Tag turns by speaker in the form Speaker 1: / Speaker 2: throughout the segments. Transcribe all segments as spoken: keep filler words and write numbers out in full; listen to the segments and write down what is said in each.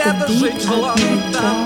Speaker 1: где-то жить желанно там,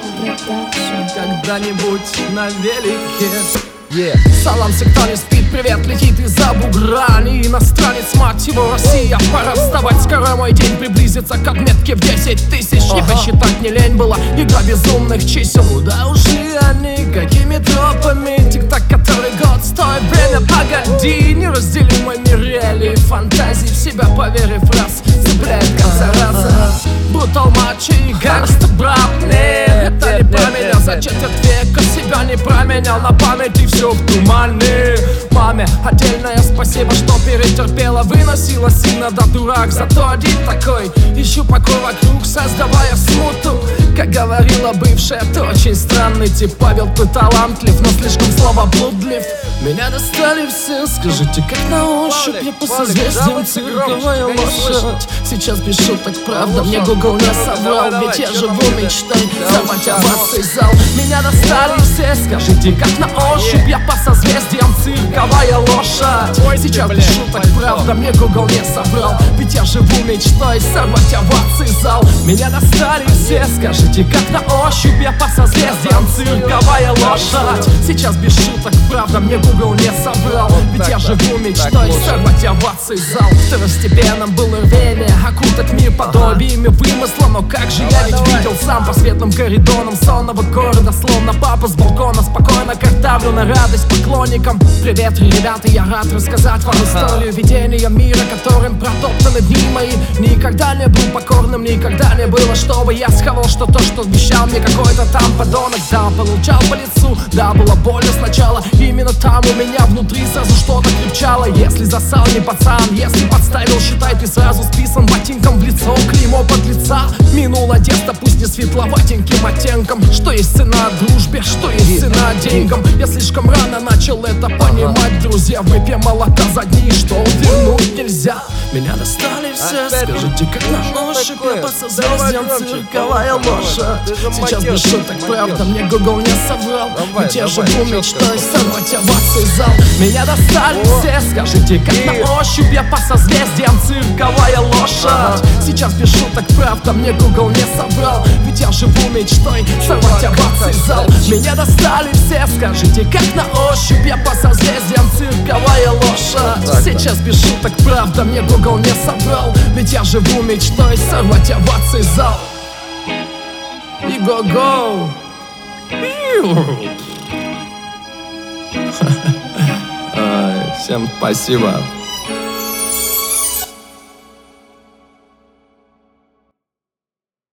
Speaker 1: когда-нибудь на велике. Yeah. Салам всем, кто не спит, привет летит из-за бугра. Не иностранец, мать его, Россия. Пора вставать, скоро мой день приблизится к отметке в десять тысяч. Не посчитать не лень была, игра безумных чисел. Куда ушли они, какими тропами? Тик-так, который год, стой, время, погоди. Неразделимыми реалии фантазии, в себя поверив раз, цепляет конца раза. Брутал мачо и гангста, брат, нет, это не про меня. За четверть века себя не променял, на памяти все в тумане. Маме отдельное спасибо, что перетерпела, выносила сына до дурак. Зато один такой, ищу покой вокруг, создавая смуту. Как говорила бывшая, ты очень странный тип. Павел, ты талантлив, но слишком словоблудлив. Меня достали все, скажите, как на ощупь. Я по созвездиям цирковая лошадь. Сейчас без шуток, правда, мне Google не соврал. Ведь я живу мечтой, взорвать оваций зал. Меня достали все, скажите, как на ощупь. Я по созвездиям цирковая лошадь. Сейчас без шуток, правда, мне Google не соврал. Ведь я живу мечтой, взорвать оваций зал. Меня достали все, скажите, как на ощупь. Я по созвездиям цирковая лошадь. Сейчас без шуток, правда, мне Google не соврал. Ведь я живу мечтой, сорвать оваций зал. Второстепенным было рвение окутать мир подобиями вымысла. Но как же я ведь видел сам по светлым коридорам сонного города, словно папа с балкона. Спокойно картавлю на радость поклонникам. Привет, ребята, я рад рассказать вам историю видения мира, которым протоптаны дни мои. Никогда не был покорным, никогда не было, чтобы я схавал, что то, что вещал мне какой-то там подонок. Да, получал по лицу, да, было больно сначала. Именно там у меня внутри сразу что-то кричало. Если засал не пацан, если подставил, считай, ты сразу списан ботинком в лицо. Клеймо под лица, минула детство, пусть не светловатеньким оттенком. Что есть цена дружбе, что есть цена деньгам. Я слишком рано начал это понимать, друзья. Выпьем молока за дни, что вернуть нельзя. Меня достали все, скажите, как на ощупь. Я по созвездиям цирковая лошадь. Сейчас без шуток, правда, мне Google не соврал. Ведь я живу мечтой, сорвать оваций зал. Меня достали все, скажите, как на ощупь. Я по созвездиям цирковая лошадь. Сейчас без шуток, правда, мне Google не соврал. Ведь я живу мечтой, сорвать оваций зал. Меня достали все, скажите, как на ощупь. Я по созвездиям цирковая лошадь. Сейчас без шуток, правда, мне Google не соврал. Ведь я живу мечтой, сорвать оваций зал. И го-го. Всем спасибо.